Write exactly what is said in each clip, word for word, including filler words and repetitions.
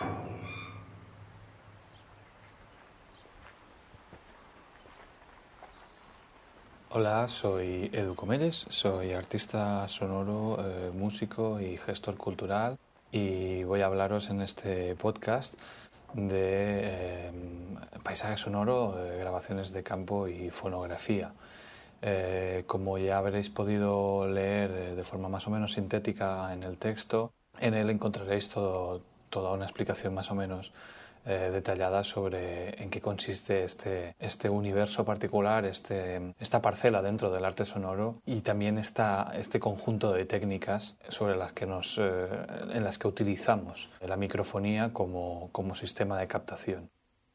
Hola, soy Edu Comeres, soy artista sonoro, eh, músico y gestor cultural y voy a hablaros en este podcast de eh, paisaje sonoro, eh, grabaciones de campo y fonografía. Eh, como ya habréis podido leer eh, de forma más o menos sintética en el texto, en él encontraréis todo, toda una explicación más o menos eh, detallada sobre en qué consiste este, este universo particular, este, esta parcela dentro del arte sonoro y también esta, este conjunto de técnicas sobre las que nos, eh, en las que utilizamos la microfonía como, como sistema de captación.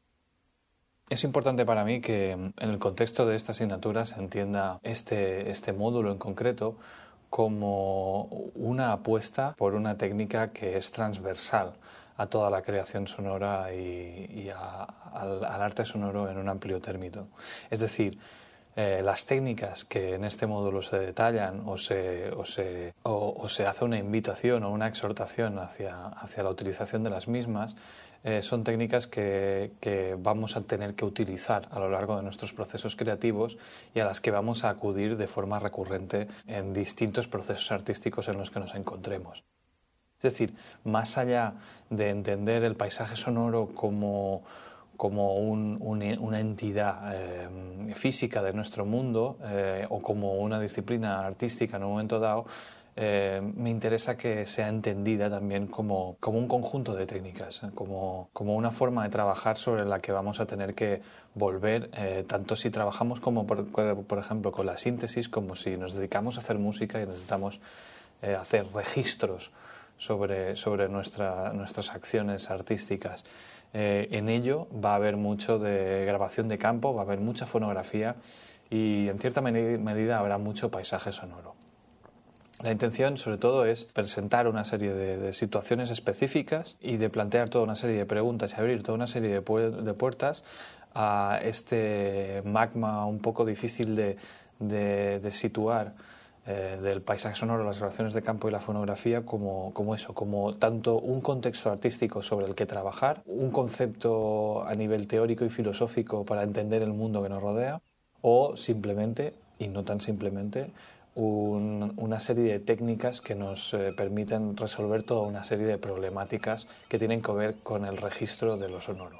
Es importante para mí que en el contexto de esta asignatura se entienda este, este módulo en concreto como una apuesta por una técnica que es transversal a toda la creación sonora y, y a, al, al arte sonoro en un amplio término. Es decir, eh, las técnicas que en este módulo se detallan o se, o se, o, o se hace una invitación o una exhortación hacia, hacia la utilización de las mismas eh, son técnicas que, que vamos a tener que utilizar a lo largo de nuestros procesos creativos y a las que vamos a acudir de forma recurrente en distintos procesos artísticos en los que nos encontremos. Es decir, más allá de entender el paisaje sonoro como, como un, un, una entidad eh, física de nuestro mundo eh, o como una disciplina artística en un momento dado, eh, me interesa que sea entendida también como, como un conjunto de técnicas, como, como una forma de trabajar sobre la que vamos a tener que volver, eh, tanto si trabajamos como, por, por ejemplo, con la síntesis, como si nos dedicamos a hacer música y necesitamos eh, hacer registros sobre, sobre nuestra, nuestras acciones artísticas. Eh, en ello va a haber mucho de grabación de campo, va a haber mucha fonografía y en cierta medida habrá mucho paisaje sonoro. La intención, sobre todo, es presentar una serie de, de situaciones específicas y de plantear toda una serie de preguntas y abrir toda una serie de, pu de puertas a este magma un poco difícil de, de, de situar eh, del paisaje sonoro, las grabaciones de campo y la fonografía como, como eso, como tanto un contexto artístico sobre el que trabajar, un concepto a nivel teórico y filosófico para entender el mundo que nos rodea, o simplemente, y no tan simplemente, un, una serie de técnicas que nos eh, permiten resolver toda una serie de problemáticas que tienen que ver con el registro de lo sonoro.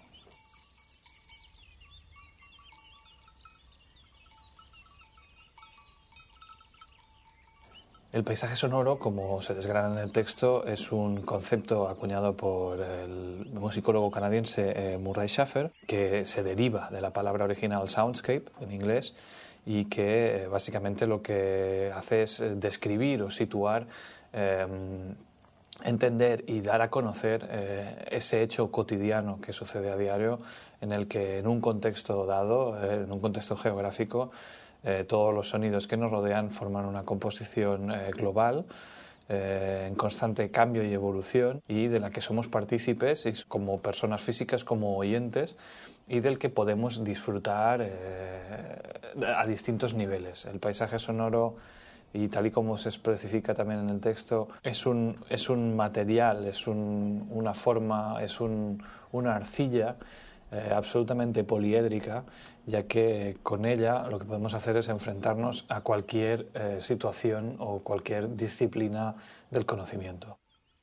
El paisaje sonoro, como se desgrana en el texto, es un concepto acuñado por el musicólogo canadiense eh, Murray Schafer, que se deriva de la palabra original soundscape en inglés y que eh, básicamente lo que hace es describir o situar, eh, entender y dar a conocer eh, ese hecho cotidiano que sucede a diario en el que en un contexto dado, eh, en un contexto geográfico, Eh, todos los sonidos que nos rodean forman una composición eh, global eh, en constante cambio y evolución y de la que somos partícipes y como personas físicas, como oyentes y del que podemos disfrutar eh, a distintos niveles. El paisaje sonoro, y tal y como se especifica también en el texto, es un, es un material, es un, una forma, es un, una arcilla Eh, absolutamente poliédrica, ya que con ella lo que podemos hacer es enfrentarnos a cualquier eh, situación o cualquier disciplina del conocimiento.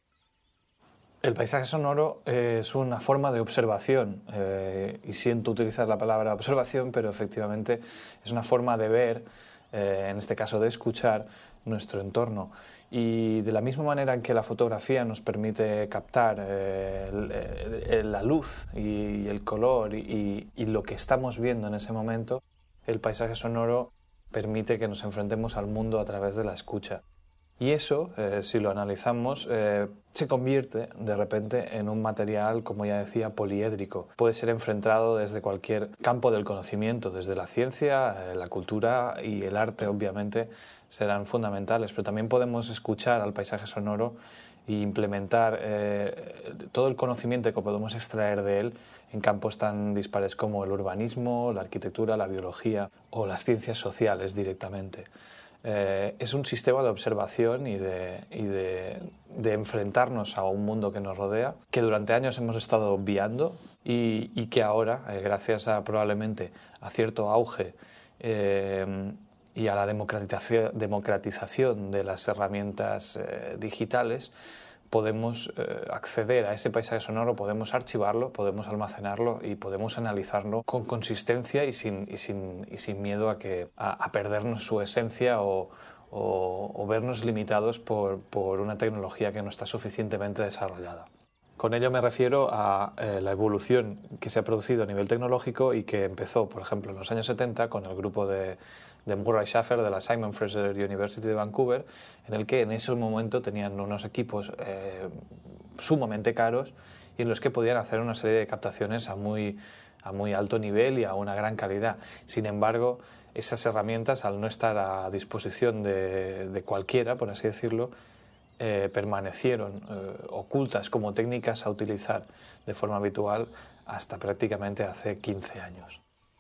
El paisaje sonoro eh, es una forma de observación, eh, y siento utilizar la palabra observación, pero efectivamente es una forma de ver, eh, en este caso de escuchar, nuestro entorno. Y de la misma manera en que la fotografía nos permite captar eh, el, el, la luz y el color y, y lo que estamos viendo en ese momento, el paisaje sonoro permite que nos enfrentemos al mundo a través de la escucha. Y eso, eh, si lo analizamos, eh, se convierte de repente en un material, como ya decía, poliédrico. Puede ser enfrentado desde cualquier campo del conocimiento, desde la ciencia, eh, la cultura y el arte, obviamente, serán fundamentales, pero también podemos escuchar al paisaje sonoro e implementar eh, todo el conocimiento que podemos extraer de él en campos tan dispares como el urbanismo, la arquitectura, la biología o las ciencias sociales directamente. Eh, es un sistema de observación y de, y de, de enfrentarnos a un mundo que nos rodea, que durante años hemos estado obviando y, y que ahora, eh, gracias a probablemente a cierto auge eh, y a la democratización, democratización de las herramientas eh, digitales, podemos eh, acceder a ese paisaje sonoro, podemos archivarlo, podemos almacenarlo y podemos analizarlo con consistencia y sin, y sin, y sin miedo a, que, a, a perdernos su esencia o, o, o vernos limitados por, por una tecnología que no está suficientemente desarrollada. Con ello me refiero a eh, la evolución que se ha producido a nivel tecnológico y que empezó, por ejemplo, en los años setenta con el grupo de, de Murray Schafer de la Simon Fraser University de Vancouver, en el que en ese momento tenían unos equipos eh, sumamente caros y en los que podían hacer una serie de captaciones a muy, a muy alto nivel y a una gran calidad. Sin embargo, esas herramientas, al no estar a disposición de, de cualquiera, por así decirlo, Eh, permanecieron eh, ocultas como técnicas a utilizar de forma habitual hasta prácticamente hace quince años.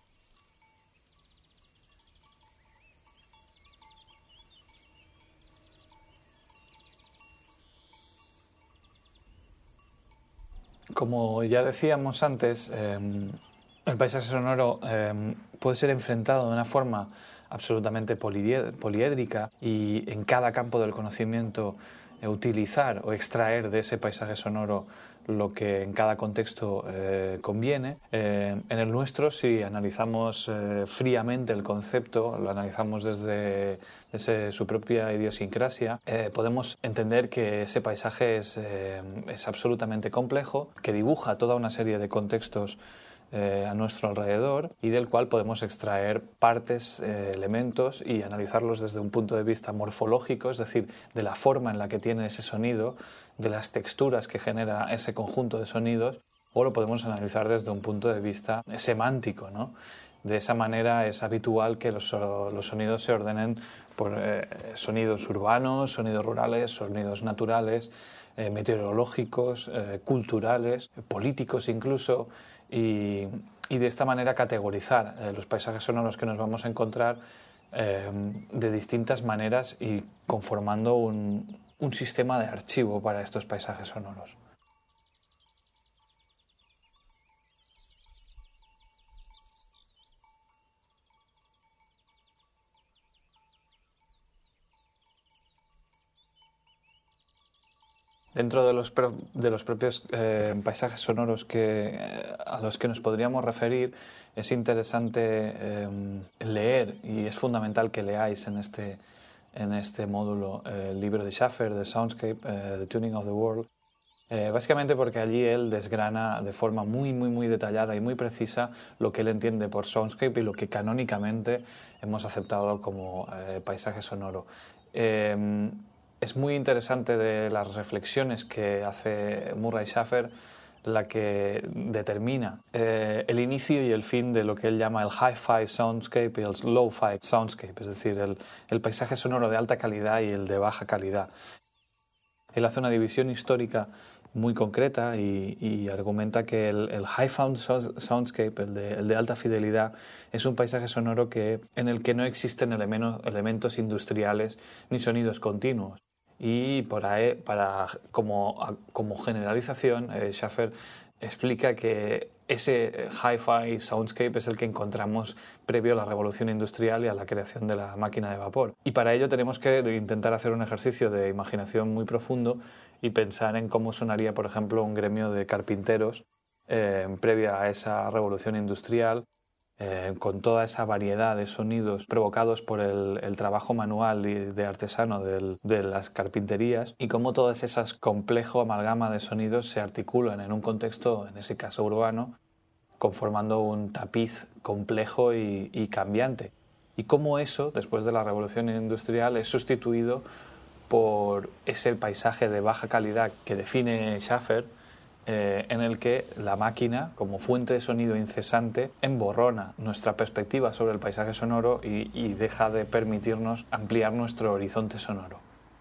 Como ya decíamos antes, eh, el paisaje sonoro eh, puede ser enfrentado de una forma absolutamente poliédrica y en cada campo del conocimiento utilizar o extraer de ese paisaje sonoro lo que en cada contexto eh, conviene. Eh, en el nuestro, si analizamos eh, fríamente el concepto, lo analizamos desde, desde su propia idiosincrasia, eh, podemos entender que ese paisaje es, eh, es absolutamente complejo, que dibuja toda una serie de contextos Eh, a nuestro alrededor y del cual podemos extraer partes, eh, elementos y analizarlos desde un punto de vista morfológico, es decir, de la forma en la que tiene ese sonido, de las texturas que genera ese conjunto de sonidos, o lo podemos analizar desde un punto de vista semántico, ¿no? De esa manera es habitual que los, los sonidos se ordenen por eh, sonidos urbanos, sonidos rurales, sonidos naturales, eh, meteorológicos, eh, culturales, políticos incluso, y, y de esta manera categorizar eh, los paisajes sonoros que nos vamos a encontrar eh, de distintas maneras y conformando un, un sistema de archivo para estos paisajes sonoros. Dentro de los, pro, de los propios eh, paisajes sonoros que, eh, a los que nos podríamos referir, es interesante eh, leer, y es fundamental que leáis en este, en este módulo eh, el libro de Schafer, The Soundscape, eh, The Tuning of the World, eh, básicamente porque allí él desgrana de forma muy, muy, muy detallada y muy precisa lo que él entiende por soundscape y lo que canónicamente hemos aceptado como eh, paisaje sonoro. Eh, Es muy interesante de las reflexiones que hace Murray Schafer la que determina eh, el inicio y el fin de lo que él llama el hi-fi soundscape y el low-fi soundscape, es decir, el, el paisaje sonoro de alta calidad y el de baja calidad. Él hace una división histórica muy concreta y, y argumenta que el, el high soundscape, el de, el de alta fidelidad, es un paisaje sonoro que, en el que no existen elementos, elementos industriales ni sonidos continuos. Y por ahí, para, como, como generalización, eh, Schafer explica que ese hi-fi soundscape es el que encontramos previo a la revolución industrial y a la creación de la máquina de vapor. Y para ello tenemos que intentar hacer un ejercicio de imaginación muy profundo y pensar en cómo sonaría, por ejemplo, un gremio de carpinteros eh, previa a esa revolución industrial, eh, con toda esa variedad de sonidos provocados por el, el trabajo manual y de artesano del, de las carpinterías, y cómo todas esas complejo amalgama de sonidos se articulan en un contexto, en ese caso urbano, conformando un tapiz complejo y, y cambiante. Y cómo eso, después de la revolución industrial, es sustituido por ese paisaje de baja calidad que define Schafer, eh, en el que la máquina, como fuente de sonido incesante, emborrona nuestra perspectiva sobre el paisaje sonoro y, y deja de permitirnos ampliar nuestro horizonte sonoro.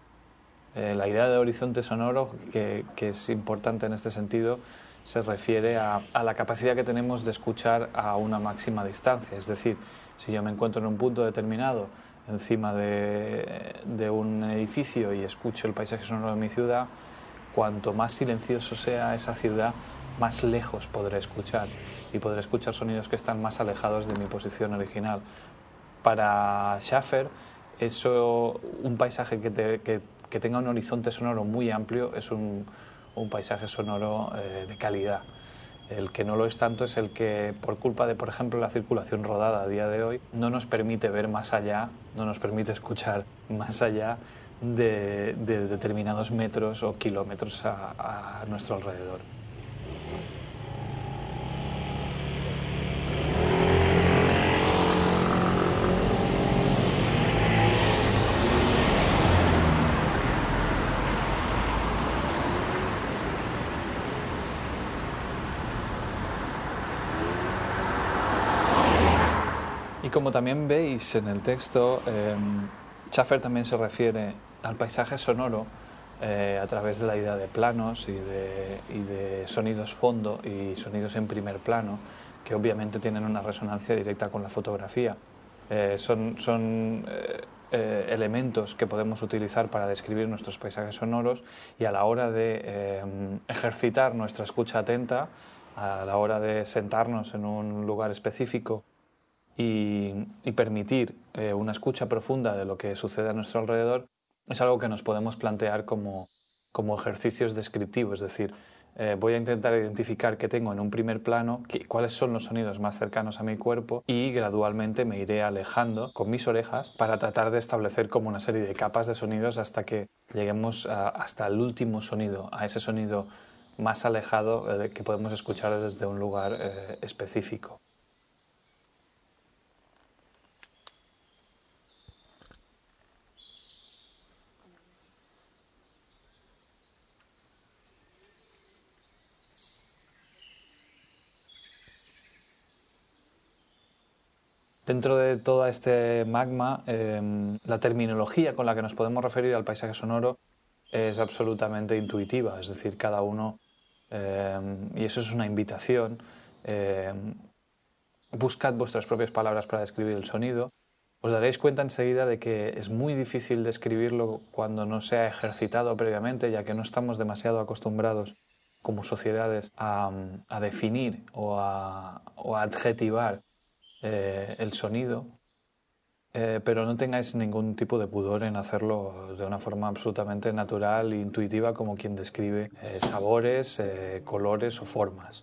Eh, la idea de horizonte sonoro, que, que es importante en este sentido, se refiere a, a la capacidad que tenemos de escuchar a una máxima distancia. Es decir, si yo me encuentro en un punto determinado encima de, de un edificio y escucho el paisaje sonoro de mi ciudad, cuanto más silencioso sea esa ciudad, más lejos podré escuchar y podré escuchar sonidos que están más alejados de mi posición original. Para Schaffer, eso, un paisaje que, te, que, que tenga un horizonte sonoro muy amplio es un, un paisaje sonoro eh, de calidad. El que no lo es tanto es el que, por culpa de, por ejemplo, la circulación rodada a día de hoy, no nos permite ver más allá, no nos permite escuchar más allá de, de determinados metros o kilómetros a, a nuestro alrededor. Y como también veis en el texto, eh, Schaffer también se refiere al paisaje sonoro eh, a través de la idea de planos y de, y de sonidos fondo y sonidos en primer plano, que obviamente tienen una resonancia directa con la fotografía. Eh, son son eh, eh, elementos que podemos utilizar para describir nuestros paisajes sonoros y a la hora de eh, ejercitar nuestra escucha atenta, a la hora de sentarnos en un lugar específico y, y permitir eh, una escucha profunda de lo que sucede a nuestro alrededor, es algo que nos podemos plantear como, como ejercicios descriptivos. Es decir, eh, voy a intentar identificar qué tengo en un primer plano, qué, cuáles son los sonidos más cercanos a mi cuerpo y gradualmente me iré alejando con mis orejas para tratar de establecer como una serie de capas de sonidos hasta que lleguemos a, hasta el último sonido, a ese sonido más alejado eh, que podemos escuchar desde un lugar eh, específico. Dentro de todo este magma, eh, la terminología con la que nos podemos referir al paisaje sonoro es absolutamente intuitiva, es decir, cada uno, eh, y eso es una invitación, eh, buscad vuestras propias palabras para describir el sonido. Os daréis cuenta enseguida de que es muy difícil describirlo cuando no se ha ejercitado previamente, ya que no estamos demasiado acostumbrados como sociedades a, a definir o a, o a adjetivar eh, el sonido, eh, pero no tengáis ningún tipo de pudor en hacerlo de una forma absolutamente natural e intuitiva, como quien describe eh, sabores, eh, colores o formas.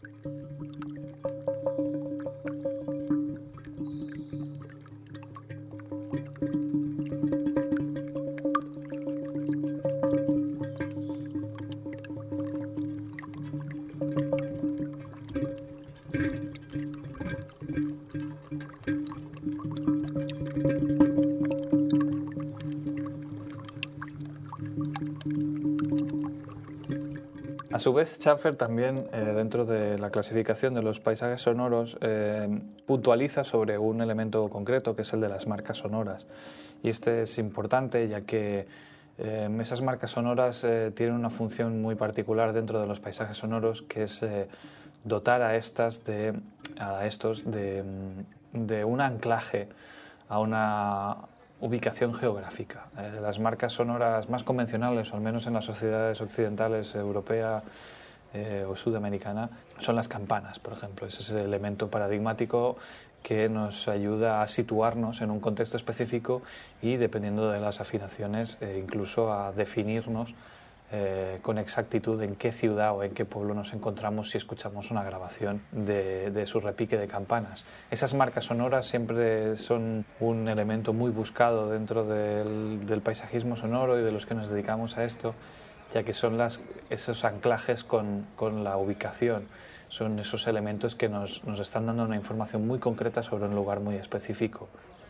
A su vez, Schaffer también, eh, dentro de la clasificación de los paisajes sonoros, eh, puntualiza sobre un elemento concreto, que es el de las marcas sonoras. Y este es importante, ya que eh, esas marcas sonoras eh, tienen una función muy particular dentro de los paisajes sonoros, que es eh, dotar a, estas de, a estos de, de un anclaje a una ubicación geográfica. Eh, las marcas sonoras más convencionales, o al menos en las sociedades occidentales, europea eh, o sudamericana, son las campanas, por ejemplo. Ese es el elemento paradigmático que nos ayuda a situarnos en un contexto específico y, dependiendo de las afinaciones, eh, incluso a definirnos eh, con exactitud en qué ciudad o en qué pueblo nos encontramos si escuchamos una grabación de, de su repique de campanas. Esas marcas sonoras siempre son un elemento muy buscado dentro del, del paisajismo sonoro y de los que nos dedicamos a esto, ya que son las, esos anclajes con, con la ubicación. Son esos elementos que nos, nos están dando una información muy concreta sobre un lugar muy específico.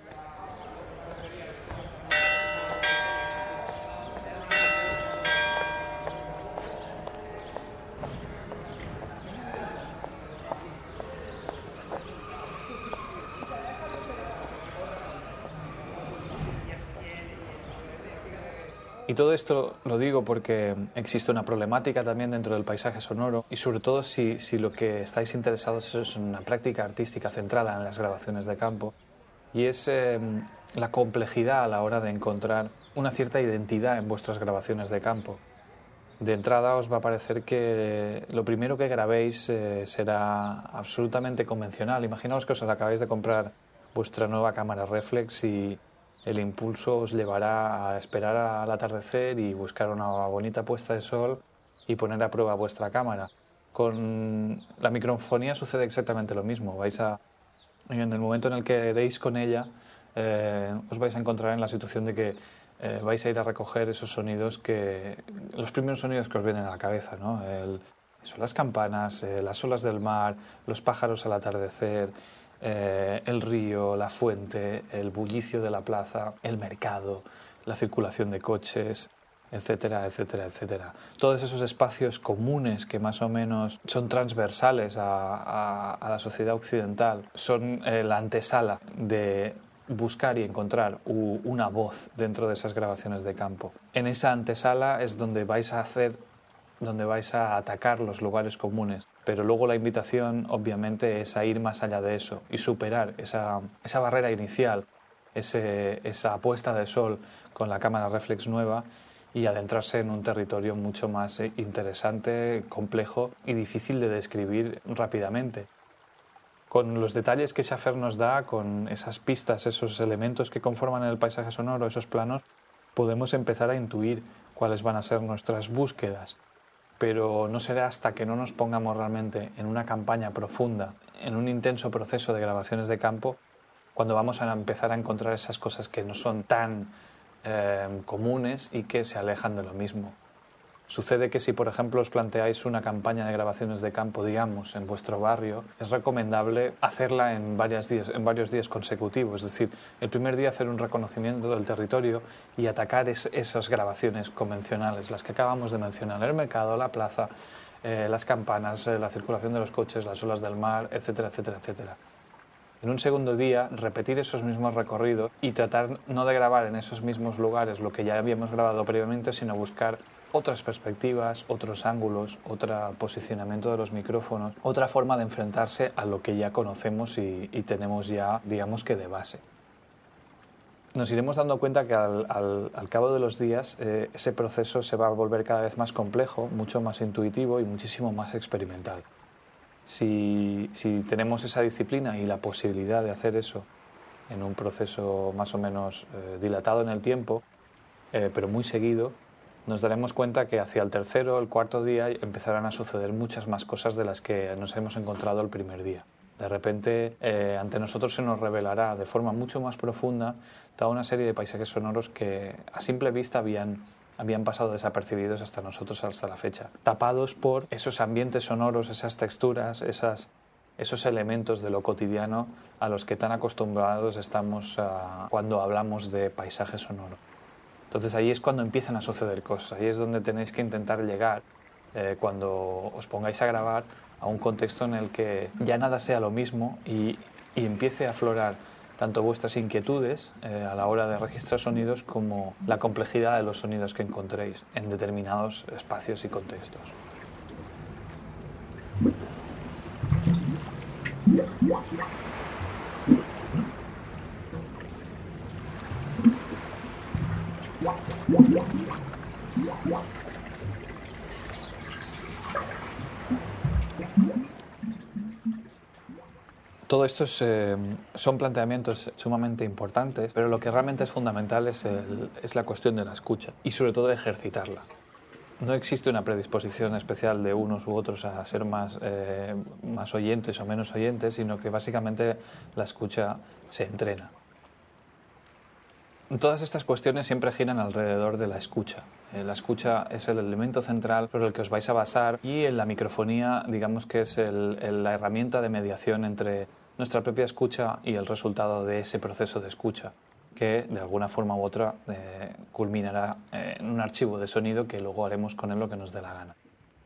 Y todo esto lo digo porque existe una problemática también dentro del paisaje sonoro y sobre todo si, si lo que estáis interesados es una práctica artística centrada en las grabaciones de campo, y es eh, la complejidad a la hora de encontrar una cierta identidad en vuestras grabaciones de campo. De entrada os va a parecer que lo primero que grabéis eh, será absolutamente convencional. Imaginaos que os acabáis de comprar vuestra nueva cámara reflex y el impulso os llevará a esperar al atardecer y buscar una bonita puesta de sol y poner a prueba vuestra cámara. Con la microfonía sucede exactamente lo mismo. Vais a, en el momento en el que deis con ella, eh, os vais a encontrar en la situación de que eh, vais a ir a recoger esos sonidos que los primeros sonidos que os vienen a la cabeza, ¿no? El, son las campanas, eh, las olas del mar, los pájaros al atardecer, eh, el río, la fuente, el bullicio de la plaza, el mercado, la circulación de coches, etcétera, etcétera, etcétera. Todos esos espacios comunes que más o menos son transversales a, a, a la sociedad occidental son eh, la antesala de buscar y encontrar u, una voz dentro de esas grabaciones de campo. En esa antesala es donde vais a hacer donde vais a atacar los lugares comunes, pero luego la invitación obviamente es a ir más allá de eso y superar esa, esa barrera inicial, ese, esa puesta de sol con la cámara reflex nueva y adentrarse en un territorio mucho más interesante, complejo y difícil de describir rápidamente. Con los detalles que Schaffer nos da, con esas pistas, esos elementos que conforman el paisaje sonoro, esos planos, podemos empezar a intuir cuáles van a ser nuestras búsquedas. Pero no será hasta que no nos pongamos realmente en una campaña profunda, en un intenso proceso de grabaciones de campo, cuando vamos a empezar a encontrar esas cosas que no son tan eh, comunes y que se alejan de lo mismo. Sucede que si, por ejemplo, os planteáis una campaña de grabaciones de campo, digamos, en vuestro barrio, es recomendable hacerla en, varios días, en varios días consecutivos. Es decir, el primer día hacer un reconocimiento del territorio y atacar es, esas grabaciones convencionales, las que acabamos de mencionar, el mercado, la plaza, eh, las campanas, eh, la circulación de los coches, las olas del mar, etcétera, etcétera, etcétera. En un segundo día, repetir esos mismos recorridos y tratar no de grabar en esos mismos lugares lo que ya habíamos grabado previamente, sino buscar otras perspectivas, otros ángulos, otro posicionamiento de los micrófonos, otra forma de enfrentarse a lo que ya conocemos y, y tenemos ya, digamos que de base. Nos iremos dando cuenta que al, al, al cabo de los días eh, ese proceso se va a volver cada vez más complejo, mucho más intuitivo y muchísimo más experimental. Si, si tenemos esa disciplina y la posibilidad de hacer eso en un proceso más o menos eh, dilatado en el tiempo, eh, pero muy seguido, nos daremos cuenta que hacia el tercero o el cuarto día empezarán a suceder muchas más cosas de las que nos hemos encontrado el primer día. De repente, eh, ante nosotros se nos revelará de forma mucho más profunda toda una serie de paisajes sonoros que a simple vista habían habían pasado desapercibidos hasta nosotros hasta la fecha, tapados por esos ambientes sonoros, esas texturas, esas, esos elementos de lo cotidiano a los que tan acostumbrados estamos a, cuando hablamos de paisaje sonoro. Entonces ahí es cuando empiezan a suceder cosas, ahí es donde tenéis que intentar llegar eh, cuando os pongáis a grabar a un contexto en el que ya nada sea lo mismo y, y empiece a aflorar tanto vuestras inquietudes eh, a la hora de registrar sonidos como la complejidad de los sonidos que encontréis en determinados espacios y contextos. Todo esto es, eh, son planteamientos sumamente importantes, pero lo que realmente es fundamental es, el, es la cuestión de la escucha y sobre todo de ejercitarla. No existe una predisposición especial de unos u otros a ser más, eh, más oyentes o menos oyentes, sino que básicamente la escucha se entrena. Todas estas cuestiones siempre giran alrededor de la escucha. Eh, la escucha es el elemento central sobre el que os vais a basar y en la microfonía, digamos que es el, el, la herramienta de mediación entre nuestra propia escucha y el resultado de ese proceso de escucha, que de alguna forma u otra eh, culminará eh, en un archivo de sonido que luego haremos con él lo que nos dé la gana.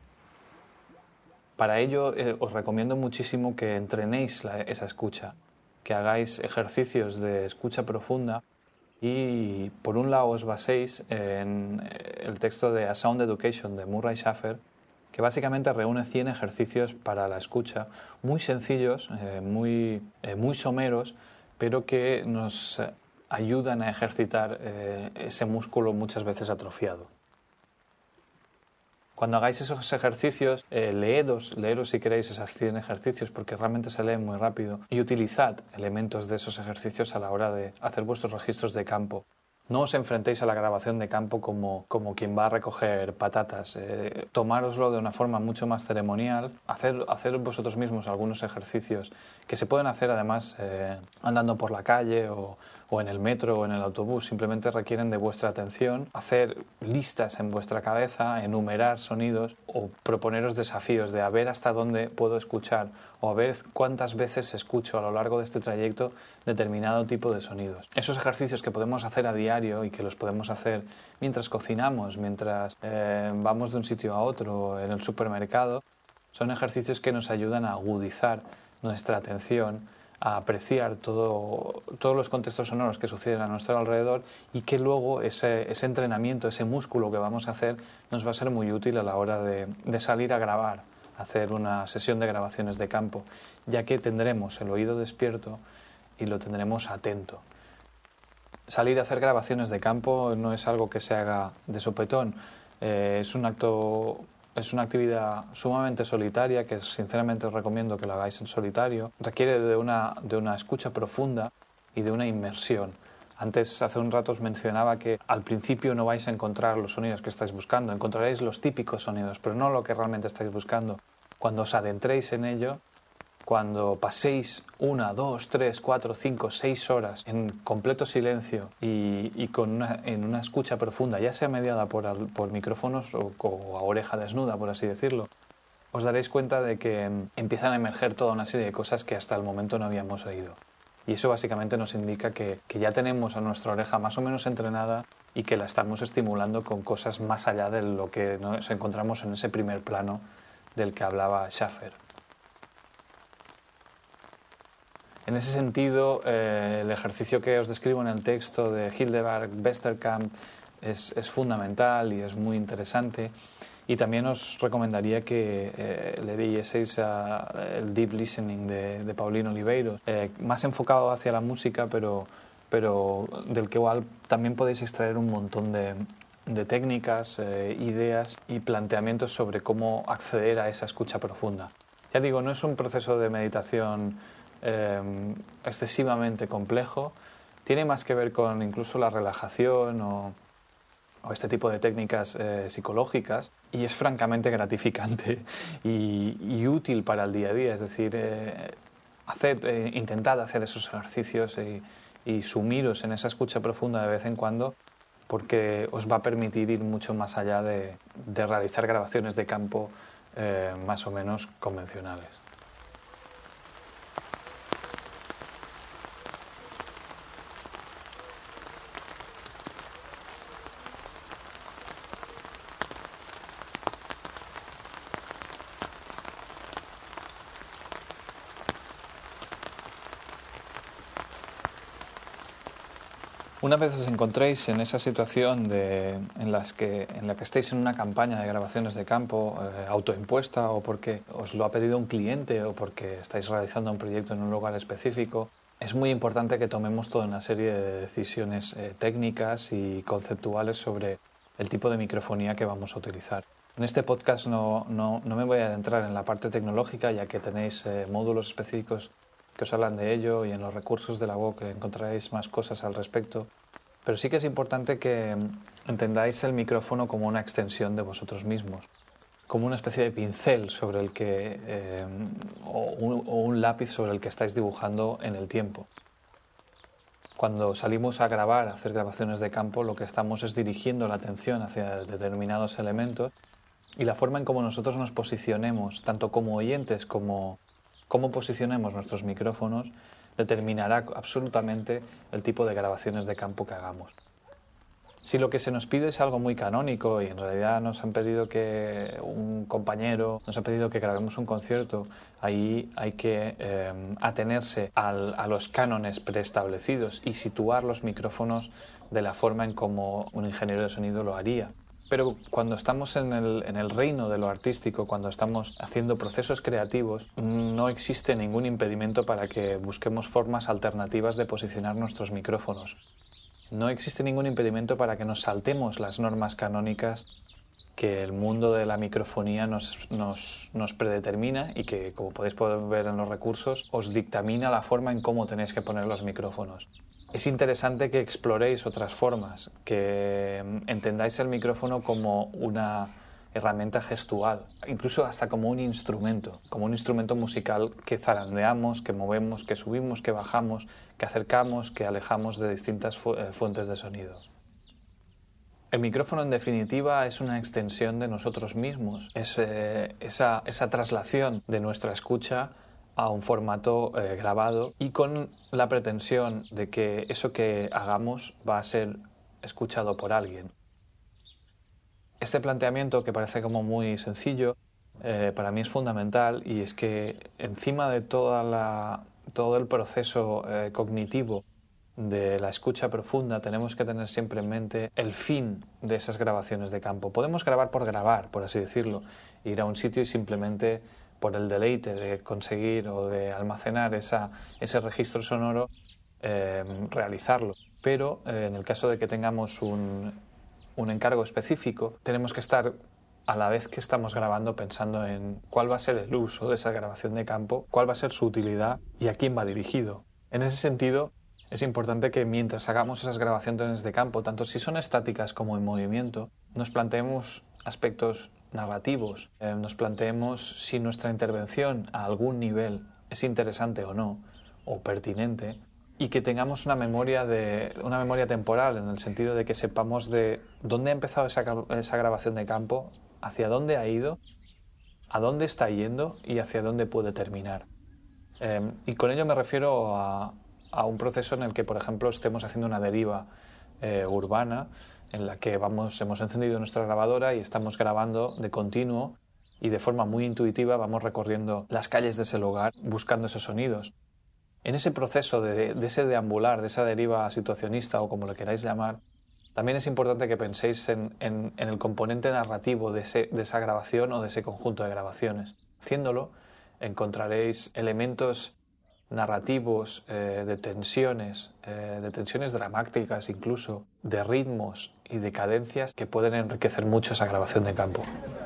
Para ello eh, os recomiendo muchísimo que entrenéis la, esa escucha, que hagáis ejercicios de escucha profunda y por un lado os baséis en el texto de A Sound Education de Murray Schafer, que básicamente reúne cien ejercicios para la escucha, muy sencillos, eh, muy, eh, muy someros, pero que nos ayudan a ejercitar eh, ese músculo muchas veces atrofiado. Cuando hagáis esos ejercicios, eh, leedos, leeros si queréis esas cien ejercicios porque realmente se leen muy rápido y utilizad elementos de esos ejercicios a la hora de hacer vuestros registros de campo. No os enfrentéis a la grabación de campo como, como quien va a recoger patatas. Eh, tomároslo de una forma mucho más ceremonial, hacer, hacer vosotros mismos algunos ejercicios que se pueden hacer además eh, andando por la calle o, o en el metro o en el autobús. Simplemente requieren de vuestra atención, hacer listas en vuestra cabeza, enumerar sonidos o proponeros desafíos de a ver hasta dónde puedo escuchar o a ver cuántas veces escucho a lo largo de este trayecto determinado tipo de sonidos. Esos ejercicios que podemos hacer a diario y que los podemos hacer mientras cocinamos, mientras eh, vamos de un sitio a otro, en el supermercado, son ejercicios que nos ayudan a agudizar nuestra atención, a apreciar todo, todos los contextos sonoros que suceden a nuestro alrededor y que luego ese, ese entrenamiento, ese músculo que vamos a hacer nos va a ser muy útil a la hora de, de salir a grabar, hacer una sesión de grabaciones de campo, ya que tendremos el oído despierto y lo tendremos atento. Salir a hacer grabaciones de campo no es algo que se haga de sopetón, eh, es un acto, es una actividad sumamente solitaria que sinceramente os recomiendo que lo hagáis en solitario. Requiere de una, de una escucha profunda y de una inmersión. Antes, hace un rato os mencionaba que al principio no vais a encontrar los sonidos que estáis buscando, encontraréis los típicos sonidos, pero no lo que realmente estáis buscando. Cuando os adentréis en ello, cuando paséis una, dos, tres, cuatro, cinco, seis horas en completo silencio y, y con una, en una escucha profunda, ya sea mediada por, por micrófonos o, o a oreja desnuda, por así decirlo, os daréis cuenta de que empiezan a emerger toda una serie de cosas que hasta el momento no habíamos oído. Y eso básicamente nos indica que, que ya tenemos a nuestra oreja más o menos entrenada y que la estamos estimulando con cosas más allá de lo que nos encontramos en ese primer plano del que hablaba Schaffer. En ese sentido, eh, el ejercicio que os describo en el texto de Hildegard Westerkamp es, es fundamental y es muy interesante. Y también os recomendaría que eh, leyeseis a, el Deep Listening de, de Pauline Oliveira, eh, más enfocado hacia la música, pero, pero del que igual también podéis extraer un montón de, de técnicas, eh, ideas y planteamientos sobre cómo acceder a esa escucha profunda. Ya digo, no es un proceso de meditación eh, excesivamente complejo, tiene más que ver con incluso la relajación o, o este tipo de técnicas eh, psicológicas y es francamente gratificante y, y útil para el día a día, es decir, eh, haced, eh, intentad hacer esos ejercicios y, y sumiros en esa escucha profunda de vez en cuando porque os va a permitir ir mucho más allá de, de realizar grabaciones de campo eh, más o menos convencionales. Una vez os encontréis en esa situación de, en, las que, en la que estéis en una campaña de grabaciones de campo eh, autoimpuesta o porque os lo ha pedido un cliente o porque estáis realizando un proyecto en un lugar específico, es muy importante que tomemos toda una serie de decisiones eh, técnicas y conceptuales sobre el tipo de microfonía que vamos a utilizar. En este podcast no, no, no me voy a adentrar en la parte tecnológica ya que tenéis eh, módulos específicos que os hablan de ello y en los recursos de la web encontraréis más cosas al respecto. Pero sí que es importante que entendáis el micrófono como una extensión de vosotros mismos, como una especie de pincel sobre el que, eh, o, un, o un lápiz sobre el que estáis dibujando en el tiempo. Cuando salimos a grabar, a hacer grabaciones de campo, lo que estamos es dirigiendo la atención hacia determinados elementos y la forma en cómo nosotros nos posicionemos, tanto como oyentes como cómo posicionemos nuestros micrófonos determinará absolutamente el tipo de grabaciones de campo que hagamos. Si lo que se nos pide es algo muy canónico y en realidad nos han pedido que un compañero nos ha pedido que grabemos un concierto, ahí hay que eh, atenerse al, a los cánones preestablecidos y situar los micrófonos de la forma en cómo un ingeniero de sonido lo haría. Pero cuando estamos en el, en el reino de lo artístico, cuando estamos haciendo procesos creativos, no existe ningún impedimento para que busquemos formas alternativas de posicionar nuestros micrófonos. No existe ningún impedimento para que nos saltemos las normas canónicas que el mundo de la microfonía nos, nos, nos predetermina y que, como podéis poder ver en los recursos, os dictamina la forma en cómo tenéis que poner los micrófonos. Es interesante que exploréis otras formas, que entendáis el micrófono como una herramienta gestual, incluso hasta como un instrumento, como un instrumento musical que zarandeamos, que movemos, que subimos, que bajamos, que acercamos, que alejamos de distintas fu- eh, fuentes de sonido. El micrófono, en definitiva, es una extensión de nosotros mismos, es eh, esa, esa traslación de nuestra escucha a un formato eh, grabado y con la pretensión de que eso que hagamos va a ser escuchado por alguien. Este planteamiento, que parece como muy sencillo, eh, para mí es fundamental, y es que encima de toda la, todo el proceso eh, cognitivo de la escucha profunda tenemos que tener siempre en mente el fin de esas grabaciones de campo. Podemos grabar por grabar, por así decirlo, ir a un sitio y simplemente por el deleite de conseguir o de almacenar esa, ese registro sonoro, eh, realizarlo. Pero eh, en el caso de que tengamos un, un encargo específico, tenemos que estar a la vez que estamos grabando pensando en cuál va a ser el uso de esa grabación de campo, cuál va a ser su utilidad y a quién va dirigido. En ese sentido, es importante que mientras hagamos esas grabaciones de campo, tanto si son estáticas como en movimiento, nos planteemos aspectos narrativos, eh, nos planteemos si nuestra intervención a algún nivel es interesante o no, o pertinente, y que tengamos una memoria, de, una memoria temporal, en el sentido de que sepamos de dónde ha empezado esa, esa grabación de campo, hacia dónde ha ido, a dónde está yendo y hacia dónde puede terminar. Eh, y con ello me refiero a a un proceso en el que, por ejemplo, estemos haciendo una deriva eh, urbana en la que vamos, hemos encendido nuestra grabadora y estamos grabando de continuo y de forma muy intuitiva vamos recorriendo las calles de ese lugar buscando esos sonidos. En ese proceso de, de ese deambular, de esa deriva situacionista o como lo queráis llamar, también es importante que penséis en, en, en el componente narrativo de, ese, de esa grabación o de ese conjunto de grabaciones. Haciéndolo, encontraréis elementos narrativos, eh, de tensiones, eh, de tensiones dramáticas incluso, de ritmos y de cadencias que pueden enriquecer mucho esa grabación de campo.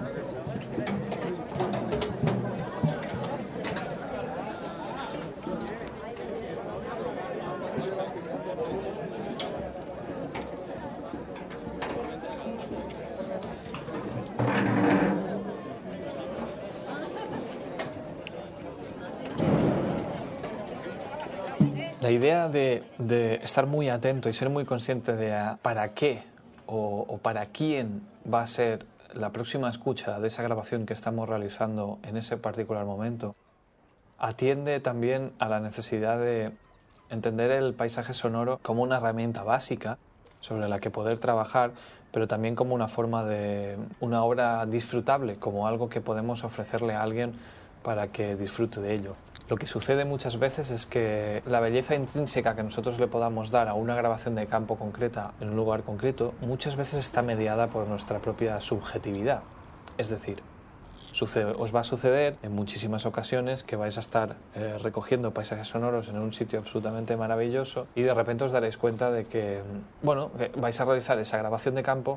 La idea de, de estar muy atento y ser muy consciente de a, para qué o, o para quién va a ser la próxima escucha de esa grabación que estamos realizando en ese particular momento, atiende también a la necesidad de entender el paisaje sonoro como una herramienta básica sobre la que poder trabajar, pero también como una forma de una obra disfrutable, como algo que podemos ofrecerle a alguien para que disfrute de ello. Lo que sucede muchas veces es que la belleza intrínseca que nosotros le podamos dar a una grabación de campo concreta en un lugar concreto muchas veces está mediada por nuestra propia subjetividad. Es decir, sucede, os va a suceder en muchísimas ocasiones que vais a estar eh, recogiendo paisajes sonoros en un sitio absolutamente maravilloso y de repente os daréis cuenta de que, bueno, que vais a realizar esa grabación de campo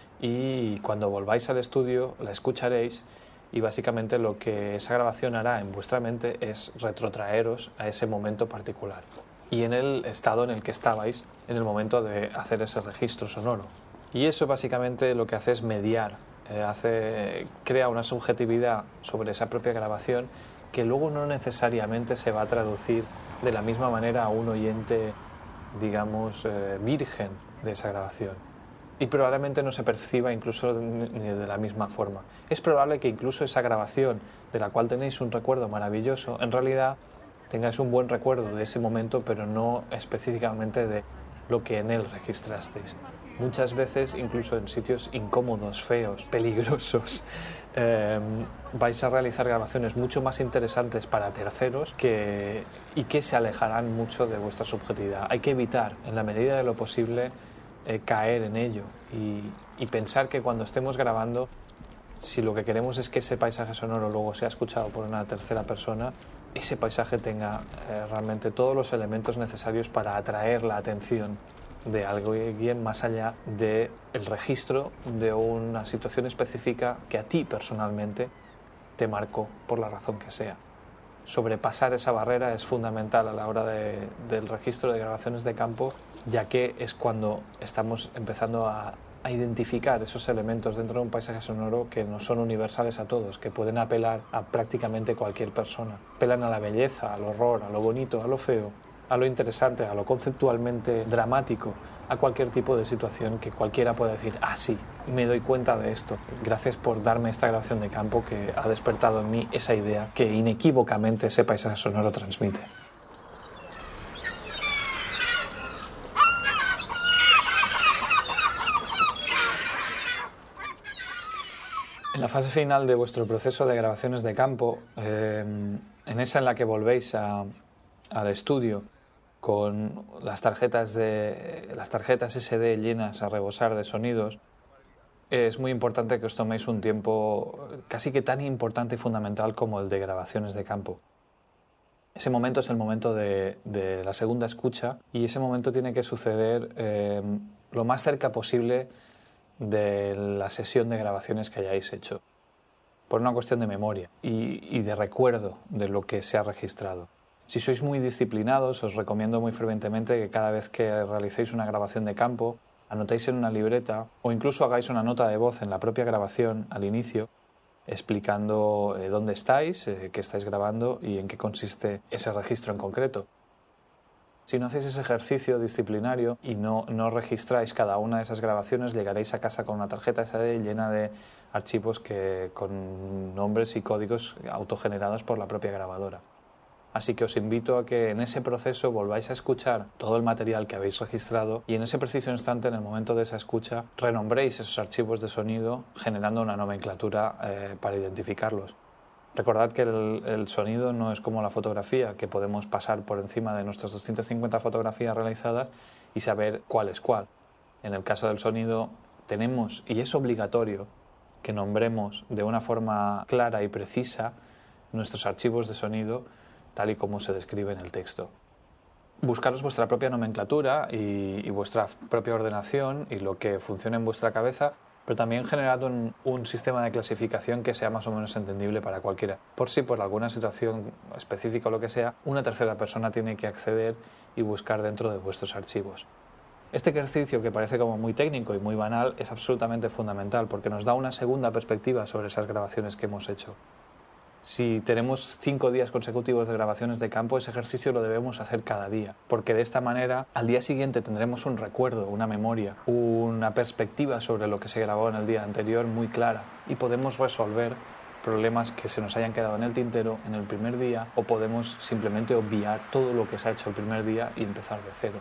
y cuando volváis al estudio la escucharéis. Y básicamente lo que esa grabación hará en vuestra mente es retrotraeros a ese momento particular y en el estado en el que estabais en el momento de hacer ese registro sonoro. Y eso básicamente lo que hace es mediar, eh, hace, crea una subjetividad sobre esa propia grabación que luego no necesariamente se va a traducir de la misma manera a un oyente, digamos, eh, virgen de esa grabación. Y probablemente no se perciba incluso ni de la misma forma. Es probable que incluso esa grabación de la cual tenéis un recuerdo maravilloso, en realidad tengáis un buen recuerdo de ese momento, pero no específicamente de lo que en él registrasteis. Muchas veces, incluso en sitios incómodos, feos, peligrosos, eh, vais a realizar grabaciones mucho más interesantes para terceros que, y que se alejarán mucho de vuestra subjetividad. Hay que evitar, en la medida de lo posible, Eh, caer en ello y, y pensar que cuando estemos grabando, si lo que queremos es que ese paisaje sonoro luego sea escuchado por una tercera persona, ese paisaje tenga eh, realmente todos los elementos necesarios para atraer la atención de alguien más allá del registro de una situación específica que a ti personalmente te marcó por la razón que sea. Sobrepasar esa barrera es fundamental a la hora de, del registro de grabaciones de campo, ya que es cuando estamos empezando a, a identificar esos elementos dentro de un paisaje sonoro que no son universales a todos, que pueden apelar a prácticamente cualquier persona. Apelan a la belleza, al horror, a lo bonito, a lo feo, a lo interesante, a lo conceptualmente dramático, a cualquier tipo de situación que cualquiera pueda decir, ah, sí, me doy cuenta de esto. Gracias por darme esta grabación de campo que ha despertado en mí esa idea que inequívocamente ese paisaje sonoro transmite. En la fase final de vuestro proceso de grabaciones de campo, eh, en esa en la que volvéis a, al estudio con las tarjetas, de, las tarjetas ese de llenas a rebosar de sonidos, es muy importante que os toméis un tiempo casi que tan importante y fundamental como el de grabaciones de campo. Ese momento es el momento de, de la segunda escucha y ese momento tiene que suceder eh, lo más cerca posible de la sesión de grabaciones que hayáis hecho, por una cuestión de memoria y, y de recuerdo de lo que se ha registrado. Si sois muy disciplinados, os recomiendo muy fervientemente que cada vez que realicéis una grabación de campo, anotéis en una libreta o incluso hagáis una nota de voz en la propia grabación al inicio, explicando eh, dónde estáis, eh, qué estáis grabando y en qué consiste ese registro en concreto. Si no hacéis ese ejercicio disciplinario y no, no registráis cada una de esas grabaciones, llegaréis a casa con una tarjeta ese de llena de archivos que, con nombres y códigos autogenerados por la propia grabadora. Así que os invito a que en ese proceso volváis a escuchar todo el material que habéis registrado y en ese preciso instante, en el momento de esa escucha, renombréis esos archivos de sonido generando una nomenclatura eh, para identificarlos. Recordad que el, el sonido no es como la fotografía, que podemos pasar por encima de nuestras doscientas cincuenta fotografías realizadas y saber cuál es cuál. En el caso del sonido tenemos, y es obligatorio, que nombremos de una forma clara y precisa nuestros archivos de sonido tal y como se describe en el texto. Buscaros vuestra propia nomenclatura y, y vuestra propia ordenación y lo que funcione en vuestra cabeza, pero también generad un, un sistema de clasificación que sea más o menos entendible para cualquiera. Por si por alguna situación específica o lo que sea, una tercera persona tiene que acceder y buscar dentro de vuestros archivos. Este ejercicio, que parece como muy técnico y muy banal, es absolutamente fundamental porque nos da una segunda perspectiva sobre esas grabaciones que hemos hecho. Si tenemos cinco días consecutivos de grabaciones de campo, ese ejercicio lo debemos hacer cada día, porque de esta manera al día siguiente tendremos un recuerdo, una memoria, una perspectiva sobre lo que se grabó en el día anterior muy clara y podemos resolver problemas que se nos hayan quedado en el tintero en el primer día o podemos simplemente obviar todo lo que se ha hecho el primer día y empezar de cero.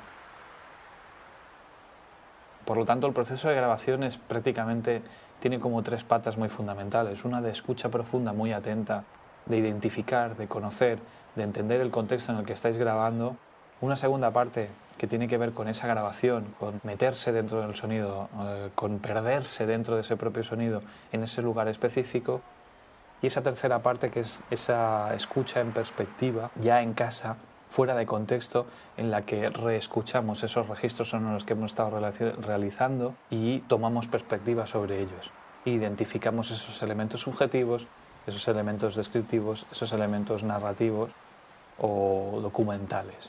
Por lo tanto, el proceso de grabación es prácticamente tiene como tres patas muy fundamentales. Una de escucha profunda, muy atenta, de identificar, de conocer, de entender el contexto en el que estáis grabando. Una segunda parte que tiene que ver con esa grabación, con meterse dentro del sonido, eh, con perderse dentro de ese propio sonido en ese lugar específico. Y esa tercera parte que es esa escucha en perspectiva, ya en casa, fuera de contexto, en la que reescuchamos esos registros sonoros que hemos estado realizando y tomamos perspectiva sobre ellos. Identificamos esos elementos subjetivos, esos elementos descriptivos, esos elementos narrativos o documentales.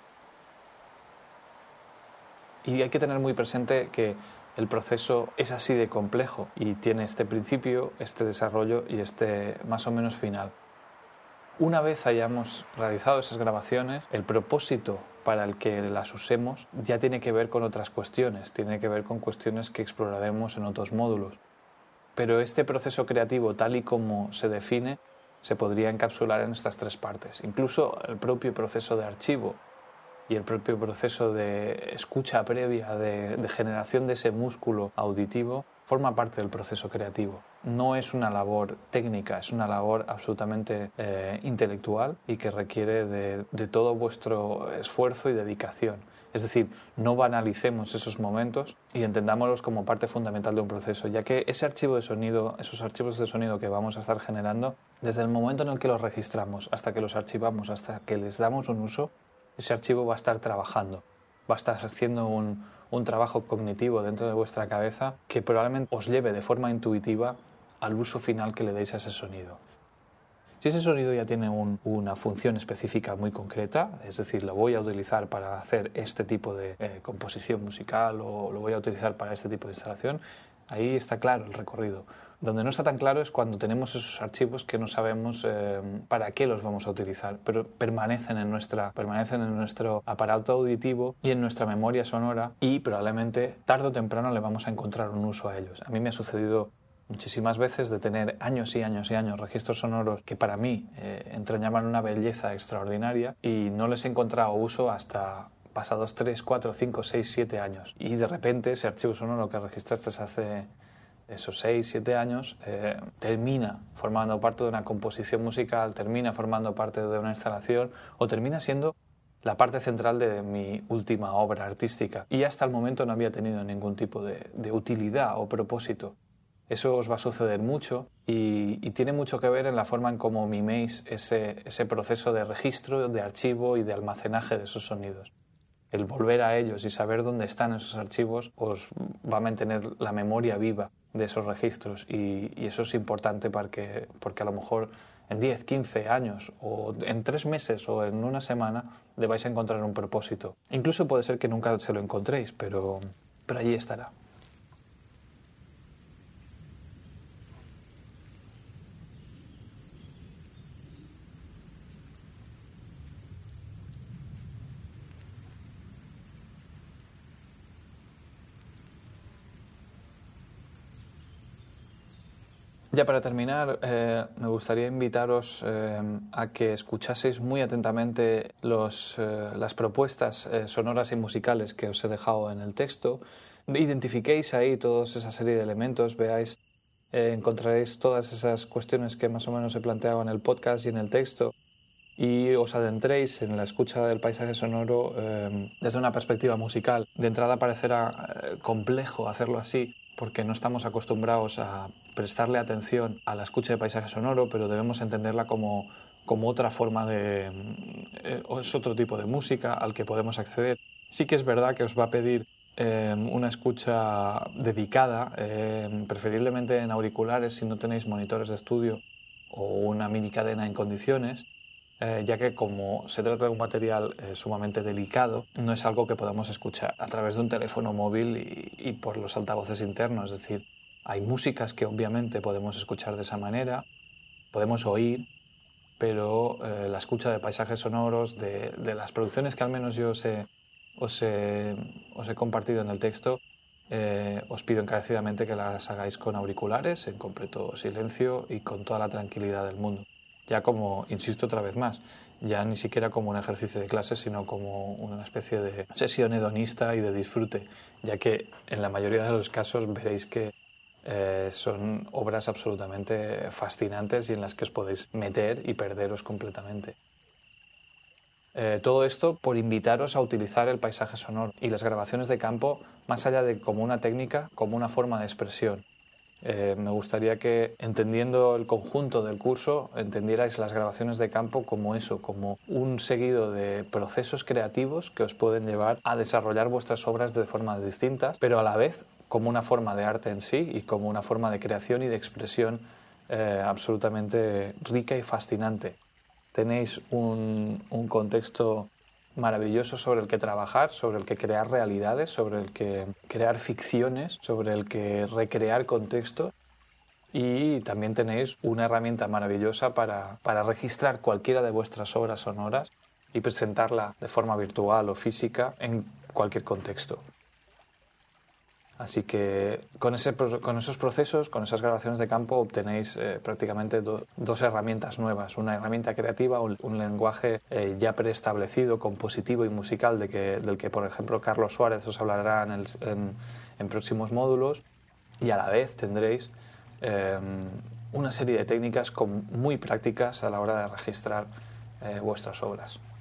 Y hay que tener muy presente que el proceso es así de complejo y tiene este principio, este desarrollo y este más o menos final. Una vez hayamos realizado esas grabaciones, el propósito para el que las usemos ya tiene que ver con otras cuestiones, tiene que ver con cuestiones que exploraremos en otros módulos. Pero este proceso creativo, tal y como se define, se podría encapsular en estas tres partes. Incluso el propio proceso de archivo y el propio proceso de escucha previa, de, de generación de ese músculo auditivo, forma parte del proceso creativo. No es una labor técnica, es una labor absolutamente eh, intelectual y que requiere de, de todo vuestro esfuerzo y dedicación. Es decir, no banalicemos esos momentos y entendámoslos como parte fundamental de un proceso, ya que ese archivo de sonido, esos archivos de sonido que vamos a estar generando, desde el momento en el que los registramos hasta que los archivamos, hasta que les damos un uso, ese archivo va a estar trabajando, va a estar haciendo un, un trabajo cognitivo dentro de vuestra cabeza que probablemente os lleve de forma intuitiva al uso final que le deis a ese sonido. Si ese sonido ya tiene un, una función específica muy concreta, es decir, lo voy a utilizar para hacer este tipo de eh, composición musical o lo voy a utilizar para este tipo de instalación, ahí está claro el recorrido. Donde no está tan claro es cuando tenemos esos archivos que no sabemos eh, para qué los vamos a utilizar, pero permanecen en, nuestra, permanecen en nuestro aparato auditivo y en nuestra memoria sonora y probablemente tarde o temprano le vamos a encontrar un uso a ellos. A mí me ha sucedido muchísimas veces de tener años y años y años registros sonoros que para mí eh, entrañaban una belleza extraordinaria y no les he encontrado uso hasta pasados tres, cuatro, cinco, seis, siete años. Y de repente ese archivo sonoro que registraste hace esos seis, siete años eh, termina formando parte de una composición musical, termina formando parte de una instalación o termina siendo la parte central de mi última obra artística. Y hasta el momento no había tenido ningún tipo de, de utilidad o propósito. Eso os va a suceder mucho y, y tiene mucho que ver en la forma en cómo miméis ese, ese proceso de registro, de archivo y de almacenaje de esos sonidos. El volver a ellos y saber dónde están esos archivos os va a mantener la memoria viva de esos registros y, y eso es importante para que, porque a lo mejor en diez, quince años o en tres meses o en una semana le vais a encontrar un propósito. Incluso puede ser que nunca se lo encontréis, pero, pero allí estará. Ya para terminar, eh, me gustaría invitaros eh, a que escuchaseis muy atentamente los, eh, las propuestas eh, sonoras y musicales que os he dejado en el texto. Identifiquéis ahí toda esa serie de elementos, veáis, eh, encontraréis todas esas cuestiones que más o menos he planteado en el podcast y en el texto y os adentréis en la escucha del paisaje sonoro eh, desde una perspectiva musical. De entrada parecerá eh, complejo hacerlo así, porque no estamos acostumbrados a prestarle atención a la escucha de paisaje sonoro, pero debemos entenderla como, como otra forma de... Eh, es otro tipo de música al que podemos acceder. Sí que es verdad que os va a pedir eh, una escucha dedicada, eh, preferiblemente en auriculares si no tenéis monitores de estudio o una mini cadena en condiciones, eh, ya que como se trata de un material eh, sumamente delicado, no es algo que podamos escuchar a través de un teléfono móvil y, y por los altavoces internos. Es decir, hay músicas que obviamente podemos escuchar de esa manera, podemos oír, pero eh, la escucha de paisajes sonoros, de, de las producciones que al menos yo os he, os he, os he compartido en el texto, eh, os pido encarecidamente que las hagáis con auriculares, en completo silencio y con toda la tranquilidad del mundo. Ya como, insisto otra vez más, ya ni siquiera como un ejercicio de clase, sino como una especie de sesión hedonista y de disfrute, ya que en la mayoría de los casos veréis que eh, son obras absolutamente fascinantes y en las que os podéis meter y perderos completamente. Eh, todo esto por invitaros a utilizar el paisaje sonoro y las grabaciones de campo más allá de como una técnica, como una forma de expresión. Eh, me gustaría que, entendiendo el conjunto del curso, entendierais las grabaciones de campo como eso, como un seguido de procesos creativos que os pueden llevar a desarrollar vuestras obras de formas distintas, pero a la vez como una forma de arte en sí y como una forma de creación y de expresión eh, absolutamente rica y fascinante. Tenéis un, un contexto maravilloso sobre el que trabajar, sobre el que crear realidades, sobre el que crear ficciones, sobre el que recrear contextos y también tenéis una herramienta maravillosa para, para registrar cualquiera de vuestras obras sonoras y presentarla de forma virtual o física en cualquier contexto. Así que con, ese, con esos procesos, con esas grabaciones de campo, obtenéis eh, prácticamente do, dos herramientas nuevas. Una herramienta creativa, un, un lenguaje eh, ya preestablecido, compositivo y musical, de que, del que, por ejemplo, Carlos Suárez os hablará en, el, en, en próximos módulos. Y a la vez tendréis eh, una serie de técnicas con, muy prácticas a la hora de registrar eh, vuestras obras.